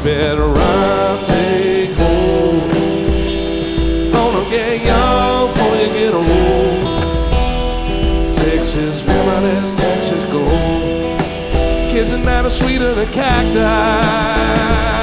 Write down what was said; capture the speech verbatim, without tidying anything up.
better run, take hold. Gonna get young before you get old. Texas memories, Texas gold. Kissing that are sweeter than cacti.